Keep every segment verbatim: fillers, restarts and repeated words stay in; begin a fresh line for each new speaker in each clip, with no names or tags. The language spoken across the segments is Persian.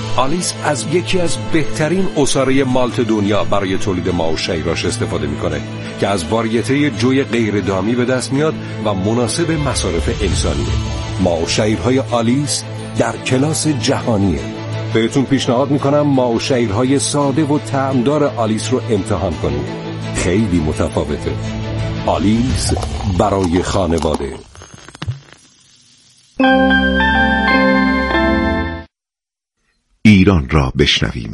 آلیس از یکی از بهترین عصاره مالت دنیا برای تولید ماه و شیراش استفاده میکنه که از واریته جوی غیر دامی به دست میاد و مناسب مصارف انسانیه. ماه و شیرهای آلیس در کلاس جهانیه. بهتون پیشنهاد میکنم ماه و شیرهای ساده و طعمدار آلیس رو امتحان کنید. خیلی متفاوته. آلیس برای خانواده.
ایران را بشنویم.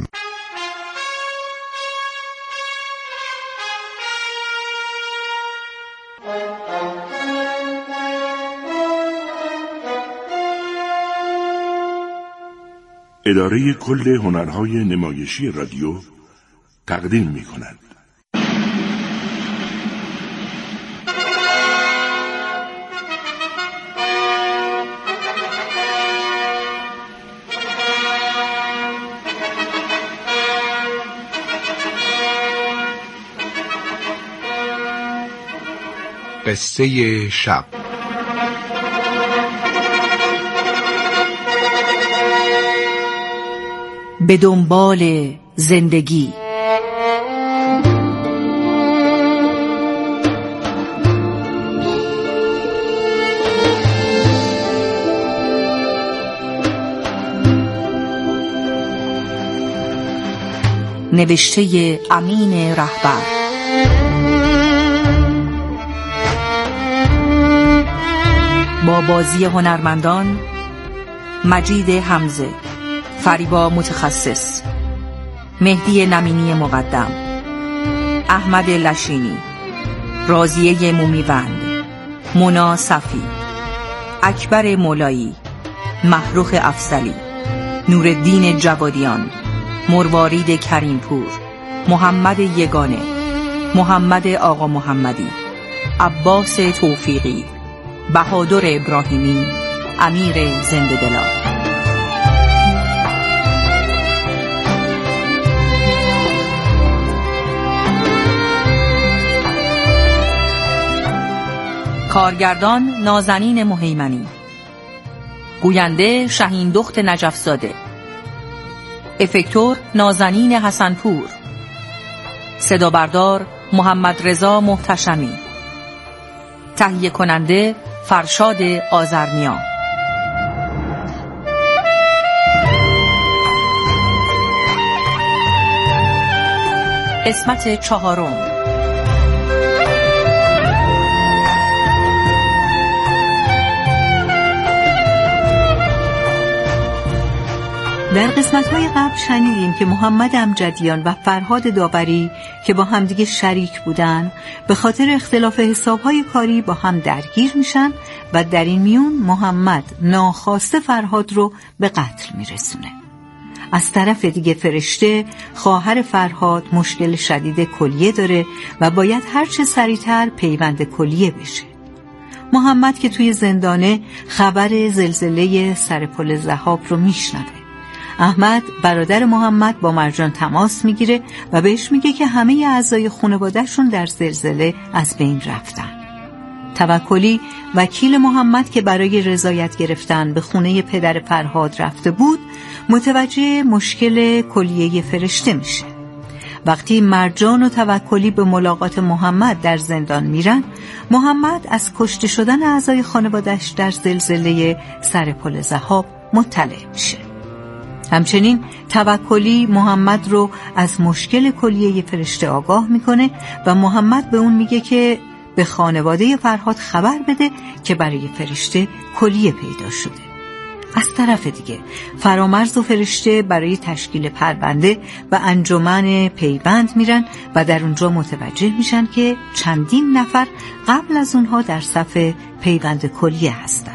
اداره کل هنرهای نمایشی رادیو تقدیم می کند.
قصه شب.
به دنبال زندگی. نوشته امین رهبر. با بازی هنرمندان مجید حمزه، فریبا متخصص، مهدی نمینی مقدم، احمد لشینی، راضیه مومیوند، مونا صفی، اکبر مولایی، محروخ افضلی، نورالدین جوادیان، مروارید کریمپور، محمد یگانه، محمد آقا محمدی، عباس توفیقی، بهادر ابراهیمی، امیر زنده‌دلان. کارگردان نازنین مهیمنی، گوینده شهین دخت نجفزاده، افکتور نازنین حسنپور، صدا بردار محمد رضا محتشمی، تهیه کننده فرشاد آذرنیا. قسمت چهارم. در قسمت‌های قبل شنیدیم که محمد امجدیان و فرهاد داوری که با همدیگه شریک بودن به خاطر اختلاف حساب‌های کاری با هم درگیر میشن و در این میون محمد ناخواسته فرهاد رو به قتل میرسونه. از طرف دیگه فرشته خواهر فرهاد مشکل شدید کلیه داره و باید هرچه سریعتر پیوند کلیه بشه. محمد که توی زندانه خبر زلزله سر پل ضحاک رو میشنوه. احمد برادر محمد با مرجان تماس میگیره و بهش میگه که همه اعضای خانواده‌شون در زلزله از بین رفتن. توکلی وکیل محمد که برای رضایت گرفتن به خونه پدر فرهاد رفته بود، متوجه مشکل کلیه فرشته میشه. وقتی مرجان و توکلی به ملاقات محمد در زندان میرن، محمد از کشته شدن اعضای خانواده‌اش در زلزله سر پل ضحاک مطلع میشه. همچنین توکلی محمد رو از مشکل کلیه فرشته آگاه میکنه و محمد به اون میگه که به خانواده فرهاد خبر بده که برای فرشته کلیه پیدا شده. از طرف دیگه فرامرز و فرشته برای تشکیل پرونده و انجمن پیوند میرن و در اونجا متوجه میشن که چندین نفر قبل از اونها در صف پیوند کلیه هستن.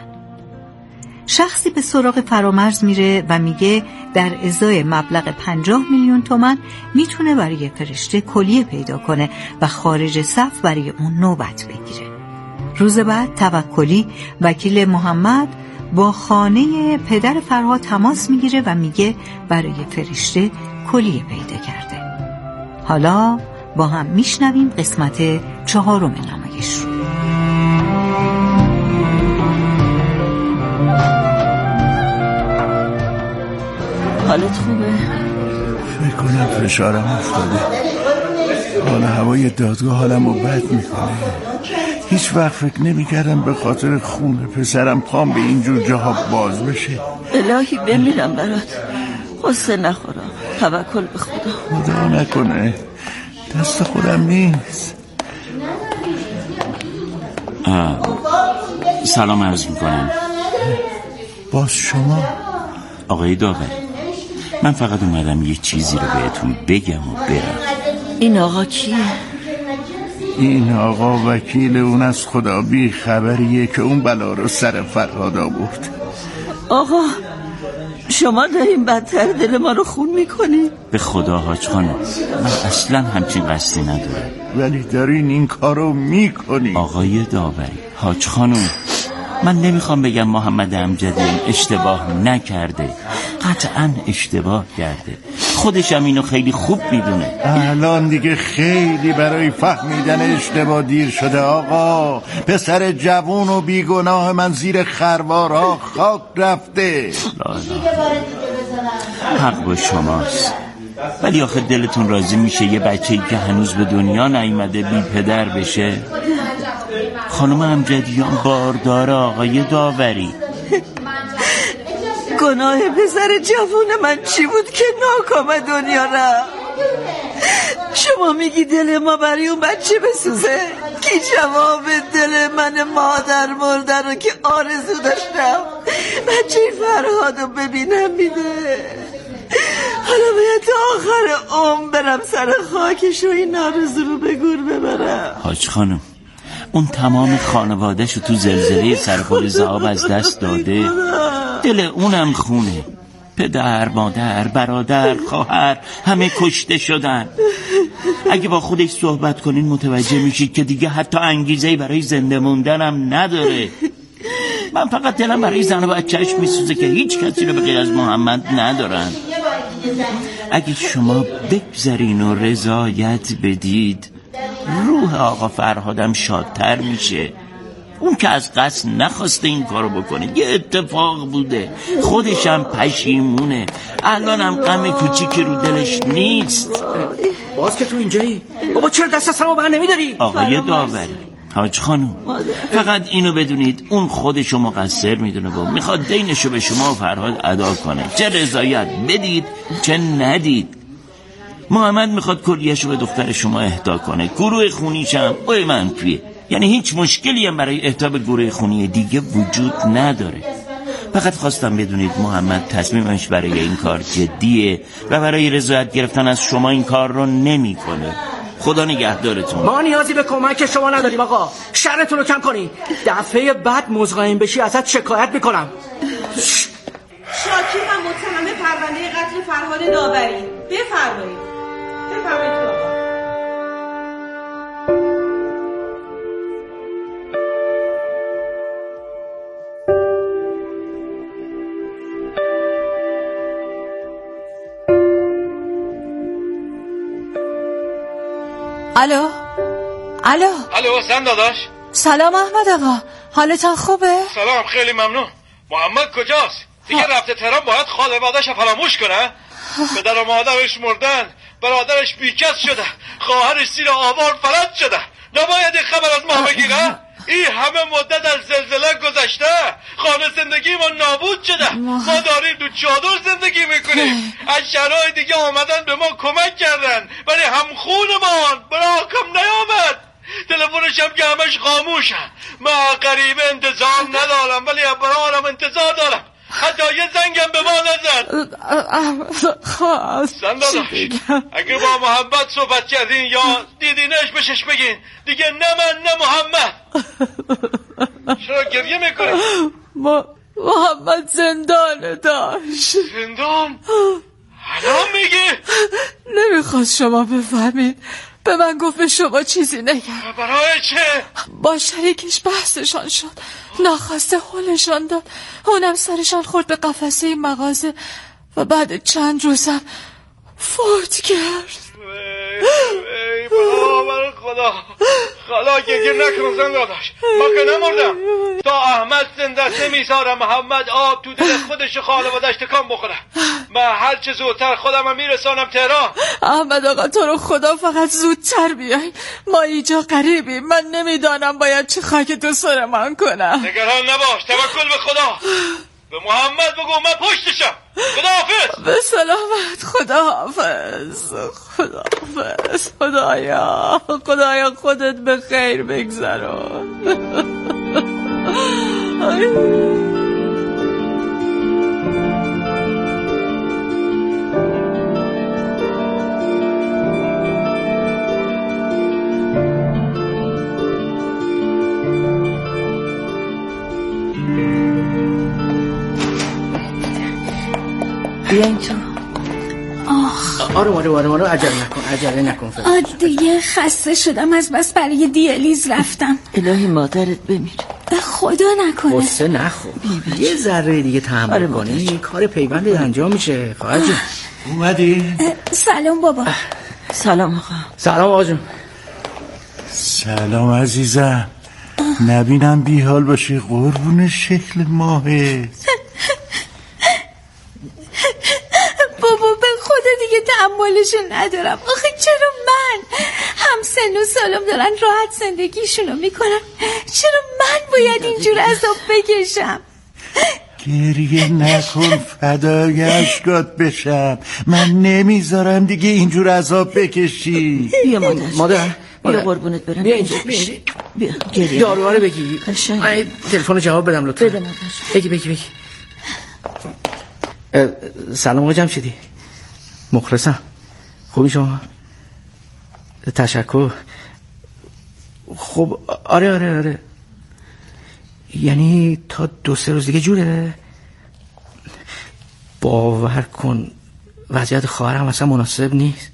شخصی به سراغ فرامرز میره و میگه در ازای مبلغ پنجاه میلیون تومان میتونه برای فرشته کلیه پیدا کنه و خارج صف برای اون نوبت بگیره. روز بعد توکلی وکیل محمد با خانه پدر فرهاد تماس میگیره و میگه برای فرشته کلیه پیدا کرده. حالا با هم میشنویم قسمت چهارم نمایش رو.
حالت خوبه؟
فکر کنم فشارم افتاده. حالا هوای دادگاه حالم رو بد میکنه. هیچ وقت فکر نمیکردم به خاطر خون پسرم پام به اینجور جاها باز بشه.
الهی بمیرم برات. قصه نخورم، توکل به خدا.
خدا نکنه، دست خودم نیست.
سلام عرض میکنم.
باز شما؟
آقای داوری، من فقط اومدم یه چیزی رو بهتون بگم و برم.
این آقا کیه؟
این آقا وکیل اون از خدا بی خبریه که اون بلا رو سر فرهاد آورد.
آقا شما دارین بدتر دل ما رو خون میکنی؟
به خدا حاج خانم، من اصلا همچین قصدی ندارم.
ولی دارین این کارو میکنی.
آقای داوری، حاج خانم، من نمیخوام بگم محمد امجدیان اشتباه نکرده، قطعا اشتباه کرده، خودشم اینو خیلی خوب میدونه.
الان دیگه خیلی برای فهمیدن اشتباه دیر شده آقا. پسر جوون و بیگناه من زیر خروارها خاک رفته.
حق با شماست، ولی آخه دلتون راضی میشه یه بچه‌ای که هنوز به دنیا نیومده بی پدر بشه؟ خانم امجدیان باردار آقای داوری.
گناه پسر جوون من چی بود که ناکام دنیا رفت؟ شما میگی دل ما برای اون بچه بسوزه؟ کی جواب دل من مادر مرده رو که آرزو داشتم بچه فرهاد رو ببینم میده؟ حالا باید تا آخر عمر برم سر خاکش و این آرزو رو به گور ببرم.
حاج خانم، اون تمام خانواده‌شو تو زلزله سرپل ذهاب از دست داده. دل اونم خونه. پدر، مادر، برادر، خواهر همه کشته شدن. اگه با خودش صحبت کنین متوجه میشید که دیگه حتی انگیزه‌ای برای زنده موندنم نداره. من فقط دلم برای زن و بچه‌اش میسوزه که هیچ کسی رو به غیر از محمد ندارن. اگه شما بگذارین و رضایت بدید، روح آقا فرهادم شادتر میشه. اون که از قصد نخواسته این کارو بکنه، یه اتفاق بوده، خودشم پشیمونه، الانم غم کوچیکی رو دلش نیست.
باز که تو اینجایی بابا چرا دست سرمو بر نمیداری؟
آقای داوری، حاج خانم، فقط اینو بدونید اون خودشو مقصر میدونه و میخواد دینشو به شما و فرهاد ادا کنه، چه رضایت بدید چه ندید. محمد میخواد کلیهشو به دختر شما اهدا کنه، گروه خونیشم اوی منفیه، یعنی هیچ مشکلی هم برای اهدا به گروه خونی دیگه وجود نداره. فقط خواستم بدونید محمد تصمیمش برای این کار جدیه و برای رضایت گرفتن از شما این کار رو نمیکنه. خدا نگهدارتون.
ما نیازی به کمک شما نداریم آقا، شرتون رو کم کنی. دفعه بعد مزاحم بشی ازت شکایت میکنم.
شاکی و متهم پرونده قتل فرهاد داوری. بفرمایید بفرمایید آقا.
الو الو
الو زن داداش.
سلام احمد آقا، حالتان خوبه؟
سلام، خیلی ممنون. محمد کجاست؟ دیگه رفته تهران باید خانواده‌اش فراموش کنه؟ پدر و مادرش مردن، برادرش بیکس شده، خواهرش زیر آوار فلج شده. نباید این خبر از ما بگیره؟ این همه مدت از زلزله گذشته، خانه زندگی ما نابود شده، ما داریم تو چادر زندگی میکنیم. از شهرهای دیگه آمدن به ما کمک کردن ولی همخونمان براکم نیامد. تلفنش هم که همش خاموشه. من غریبه انتظار ندارم ولی برارم انتظار دارم. حتی یه زنگم به ما نزد. زن داداش، اگه با محمد صحبت کردین یا دیدینش بشش بگین دیگه نه من نه محمد. چرا گریه میکنی؟
ما محمد زندانه داشت.
زندان؟ الان میگی؟
نمیخواست شما بفهمید، به من گفت به شما چیزی نگم.
برای چه؟
با شریکش بحثشان شد، ناخواسته حلشان داد، اونم سرشان خورد به قفسه مغازه و بعد چند روزم فوت کرد.
ای ای برابر خدا، خدا گریه نکن زن داداش، ما که نمردم. تا احمد زنده است نمیذارم محمد آب تو دل خودش خانواده‌اش تکان بخوره. من هر چه زودتر خودم میرسانم تهران.
احمد آقا تو رو خدا فقط زودتر بیای، ما اینجا قریبیم. من نمیدانم باید چه خاک تو سر من کنم.
نگران نباش، توکل به خدا. به محمد بگو من پشتشم. خداحافظ.
به سلامت. خداحافظ. خداحافظ. خدایا خدایا خودت به خیر بگذران.
بیاین تو.
آخ آره آره آره آره عجله نکن عجله نکن
آه دیگه خسته شدم از بس برای دیالیز رفتم.
الهی مادرت بمیره.
خدا نکنه.
قصه نخور. یه ذره دیگه تحمل آره کنی این کار پیوند انجام میشه. خواهر جون
اومدی؟
سلام بابا.
سلام آقا.
سلام آقا جون.
سلام عزیزم. نبینم بی حال باشی قربون شکل ماهه.
بابا به خدا دیگه تحملشو ندارم. آخه چرا من هم سن و سالم دارن راحت زندگیشونو میکنن، چرا من باید اینجور عذاب بکشم؟
گریه نکن فدای اشکات بشم. من نمیذارم دیگه اینجور عذاب بکشی.
بیا مادر
مادر
بیا قربونت برم.
بیا اینجا بیا گریه داروها رو بگی. من تلفن جواب بدم لطفا.
بده مادر.
بگی بگی بگی. سلام آقا جمشیدی. مخلصم. خوبی شما؟ تشکر. خب آره آره آره. یعنی تا دو سه روز دیگه جوره؟ باور کن وضعیت خواهرم اصلا مناسب نیست.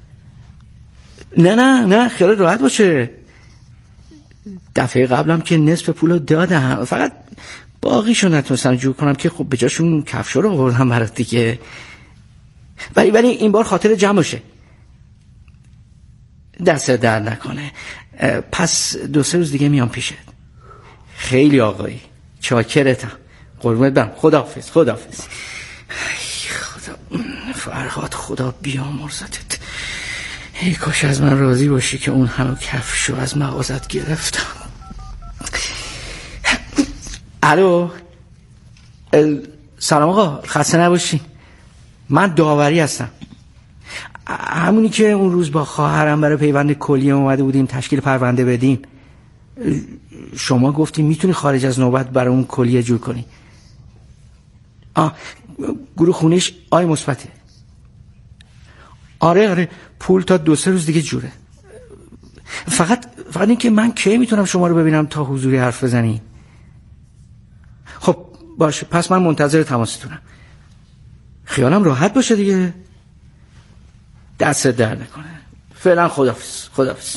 نه نه نه خیال راحت باشه. دفعه قبلم که نصف پولو دادم، فقط باقیشو نتونستم جور کنم که خب به جاشون کفشو رو آوردم برات دیگه. ولی ولی این بار خاطر جمع باشه. دست درد نکنه. پس دو سه روز دیگه میام پیشت. خیلی آقایی چاکرتم. قربونت برم. خداحافظ. خداحافظ. خدا فرهاد خدا بیامرزتت. ای کاش از من راضی باشی که اون همه کفشو از مغازت گرفتم. الو سلام آقا، خسته نباشین. من داوری هستم، همونی که اون روز با خواهرم برای پیوند کلیه اومده بودیم تشکیل پرونده بدیم. شما گفتیم میتونی خارج از نوبت برای اون کلیه جور کنی. آه گروه خونش آی مثبته. آره آره پول تا دو سه روز دیگه جوره. فقط فقط این که من کی میتونم شما رو ببینم تا حضوری حرف بزنی؟ خب باشه، پس من منتظر تماستونم. خیالم راحت باشه دیگه. دست در نکنه. فعلا خداحافظ. خداحافظ.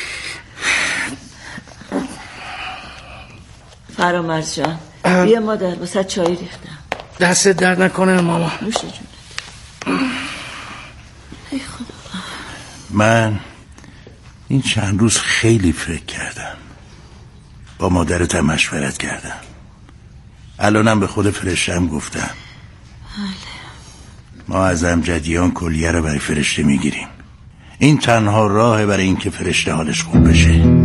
فرامرز جان بیا مادر واسه چای ریختم.
دست در نکنه ماما.
نوش جونت. ای خدا.
من این چند روز خیلی فکر کردم، با مادرتم مشورت کردم، الانم به خود فرشتم گفتم.
بله.
ما از امجدیان کلیه رو برای فرشته میگیریم. این تنها راه برای این که فرشته حالش خوب بشه.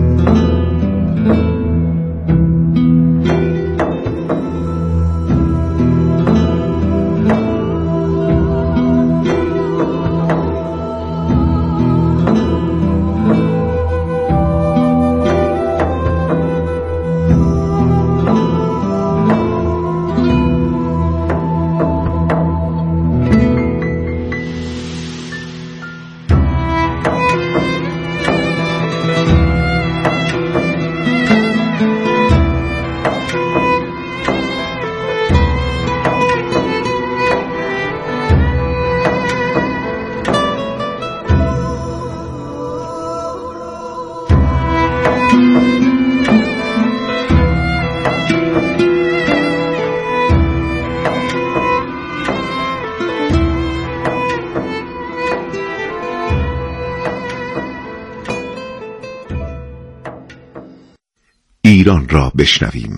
ایران را بشنویم.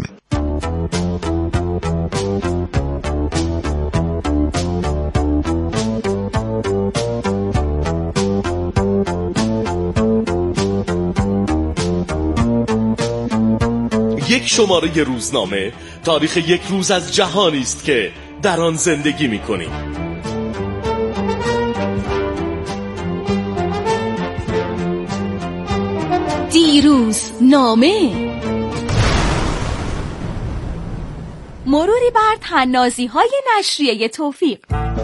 یک شماره روزنامه تاریخ یک روز از جهانی است که در آن زندگی می‌کنیم.
دیروز نامه. مروری بر طنازی‌های نشریه توفیق.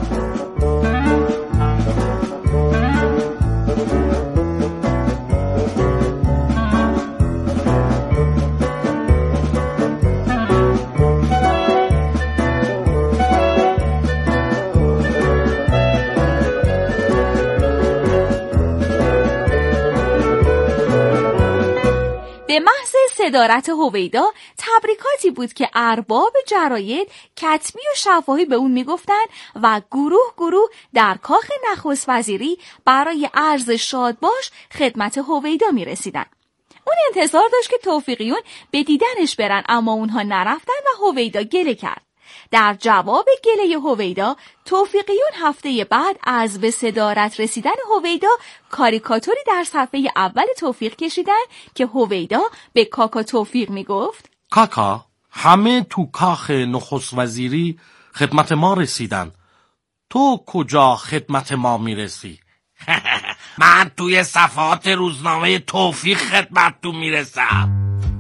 به محض صدارت هویدا تبریکاتی بود که ارباب جراید کتبی و شفاهی به اون میگفتن و گروه گروه در کاخ نخست وزیری برای عرض شادباش خدمت هویدا میرسیدن. اون انتظار داشت که توفیقیون به دیدنش برن، اما اونها نرفتن و هویدا گله کرد. در جواب گله هویدا، توفیقیون هفته بعد از به صدارت رسیدن هویدا کاریکاتوری در صفحه اول توفیق کشیدن که هویدا به کاکا توفیق میگفت:
کاکا، همه تو کاخ نخست وزیری خدمت ما رسیدن، تو کجا خدمت ما میرسی؟
من توی صفحات روزنامه توفیق خدمت تو میرسم.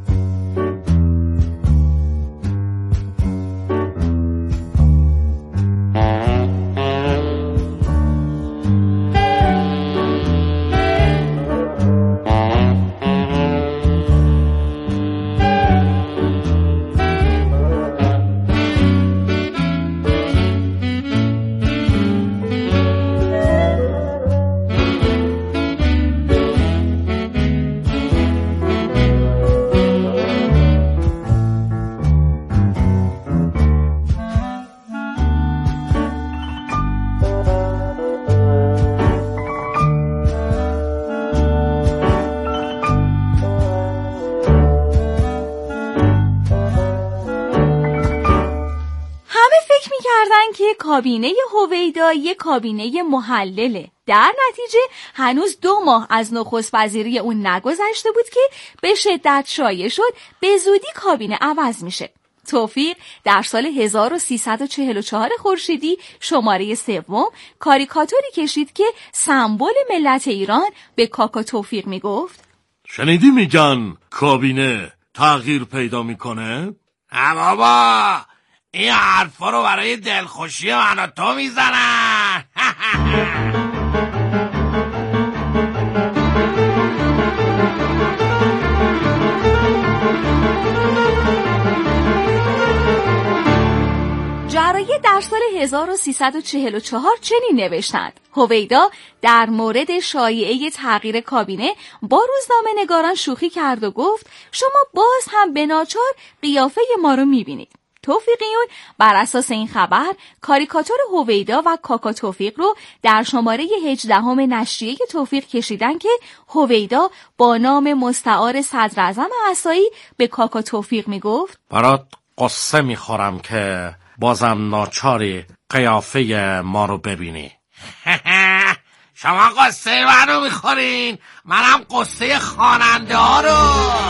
که کابینه هویدا یک کابینه محلله. در نتیجه هنوز دو ماه از نخست وزیری اون نگذشته بود که به شدت شایع شد به زودی کابینه عوض میشه. توفیق در سال هزار و سیصد و چهل و چهار خورشیدی شماره سوم کاریکاتوری کشید که سمبل ملت ایران به کاکا توفیق میگفت:
شنیدی میگن کابینه تغییر پیدا میکنه؟
اما با این حرفا رو برای دلخوشی من و تو میزنن.
جراید در سال هزار و سیصد و چهل و چهار چنین نوشتند: هویدا در مورد شایعه تغییر کابینه با روزنامه نگاران شوخی کرد و گفت شما باز هم به ناچار قیافه ما رو میبینید. توفیقیون بر اساس این خبر کاریکاتور هویدا و کاکا توفیق رو در شماره هجدهم نشریه توفیق کشیدن که هویدا با نام مستعار صدراعظم عصایی به کاکا توفیق میگفت:
برات قصه میخورم که بازم ناچاری قیافه ما رو ببینی.
شما قصه منو میخورین، منم قصه خواننده ها رو.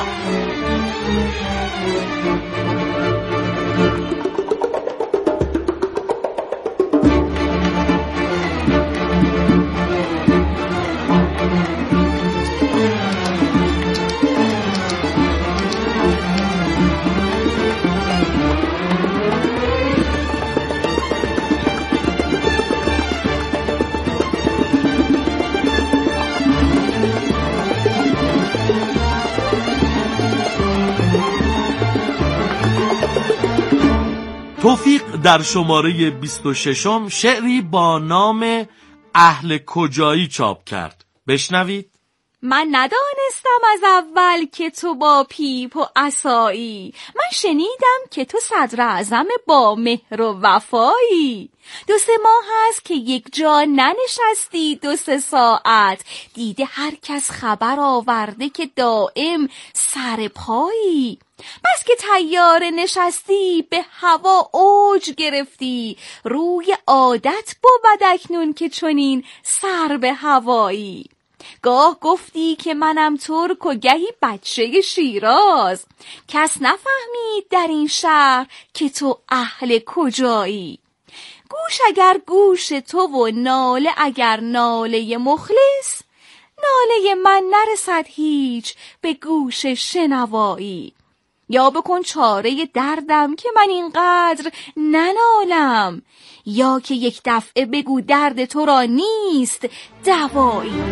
توفیق در شماره بیست و ششم شعری با نام اهل کجایی چاپ کرد. بشنوید.
من ندانستم از اول که تو با پیپ و عصایی، من شنیدم که تو صدراعظم با مهر و وفایی. دو سه ماه هست که یک جا ننشستی دو سه ساعت، دیده هر کس خبر آورده که دائم سر پایی. بس که طیاره نشستی به هوا اوج گرفتی، روی عادت بود اکنون که چنین سر به هوایی. گاه گفتی که منم ترک و گهی بچه شیراز، کس نفهمید در این شهر که تو اهل کجایی. گوش اگر گوش تو و ناله اگر ناله مخلص، ناله من نرسد هیچ به گوش شنوایی. یا بکن چاره دردم که من اینقدر ننالم، یا که یک دفعه بگو درد تو را نیست دوایی.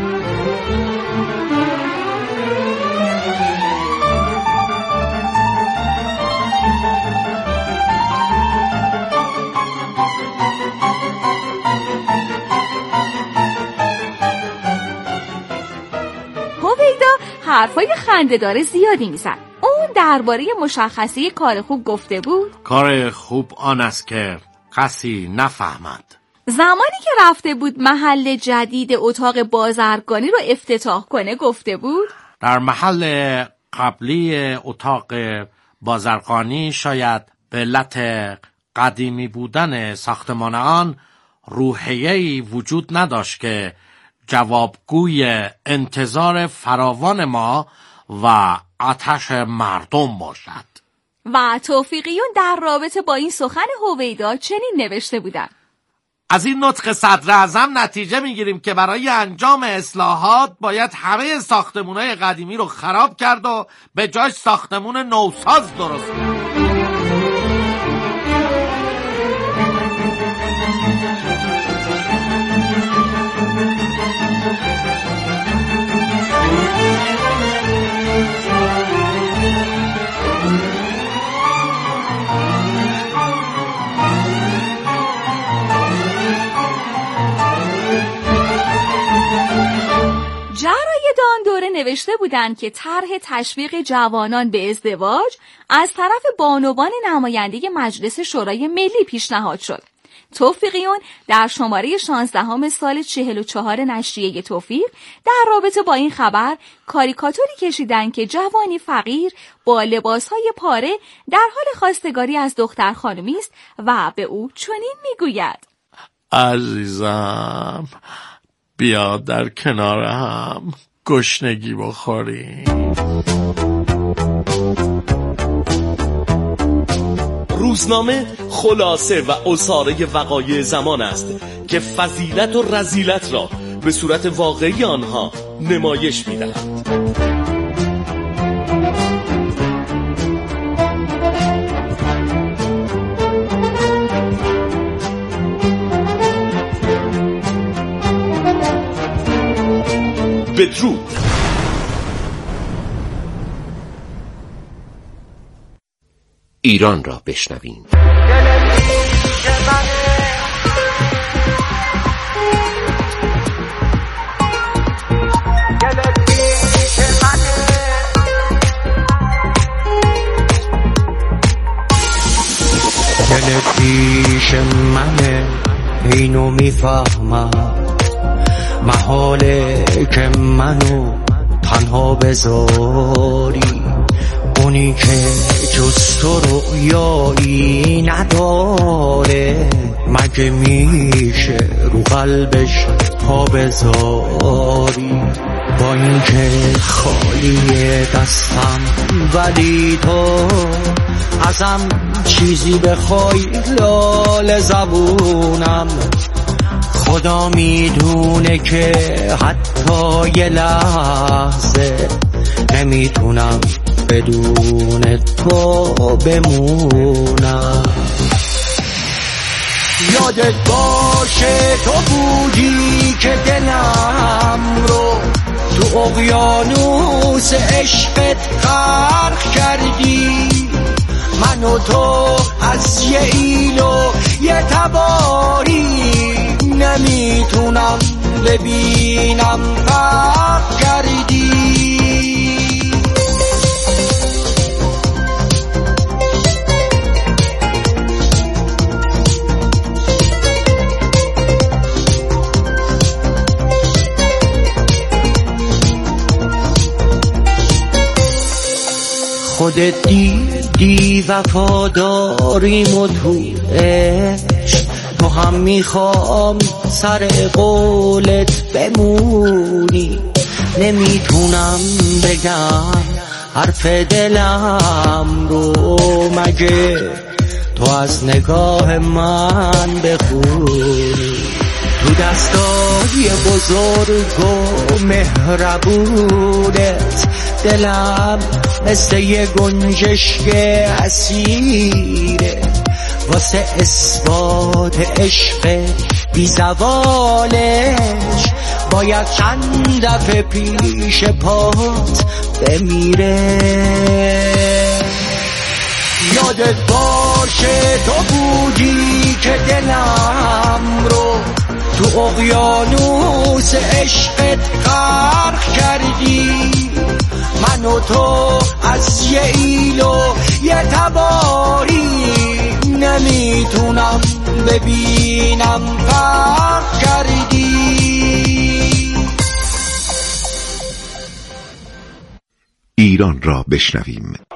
هویدا حرفای خنده‌دار زیادی میزد. اون درباره مشخصه کار خوب گفته بود.
کار خوب آن است که کسی نفهمد.
زمانی که رفته بود محل جدید اتاق بازرگانی رو افتتاح کنه گفته بود
در محل قبلی اتاق بازرگانی شاید به علت قدیمی بودن ساختمان آن روحیه‌ای وجود نداشت که جوابگوی انتظار فراوان ما و آتش مردم باشد.
و توفیقیون در رابطه با این سخن هویدا چنین نوشته بودند:
از این نطق صدر اعظم نتیجه میگیریم که برای انجام اصلاحات باید همه ساختمان‌های قدیمی رو خراب کرد و به جای ساختمون نوساز درست کرد.
جرایدان دوره نوشته بودند که طرح تشویق جوانان به ازدواج از طرف بانوان نماینده مجلس شورای ملی پیشنهاد شد. توفیقیون در شماره شانزدهم سال چهل و چهار نشریه توفیق در رابطه با این خبر کاریکاتوری کشیدند که جوانی فقیر با لباسهای پاره در حال خواستگاری از دختر خانمی است و به او چنین میگوید:
عزیزم بیا در کنار هم گشنگی بخوریم.
روزنامه خلاصه و عصاره وقایع زمان است که فضیلت و رذیلت را به صورت واقعی آنها نمایش می‌دهد. بدرود.
ایران را بشنویم.
دل پیش منه اینو میفهمم، محاله که منو تنها بذاری، اونی که جز تو رویایی نداره مگه میشه رو قلبش پا بذاری. با این که خالی دستم ولی تو ازم چیزی بخوای لال زبونم، خدا میدونه که حتی یه لحظه نمیتونم بدون تو بمونم. یادت باشه تو بودی که دلم رو تو اقیانوس عشقت غرق کردی، من و تو از یه ایل و یه تباری نمیتونم ببینم فرق کردی. یاد دیدی وفاداریم و تو عشق تو هم میخوام سر قولت بمونی نمیتونم بگم حرف دلم رو مگه تو از نگاه من بخونی تو دستای بزرگ و مهربونت دلم مثل یه گنجشک اسیره واسه اثبات عشق بی زوالش باید چند دفعه پیش پات بمیره یادت باشه تو بودی که دلم رو تو اقیانوس عشقت غرق کردی من و تو از یه ایل و یه تباری نمیتونم ببینم فرق کردی.
ایران را بشنویم.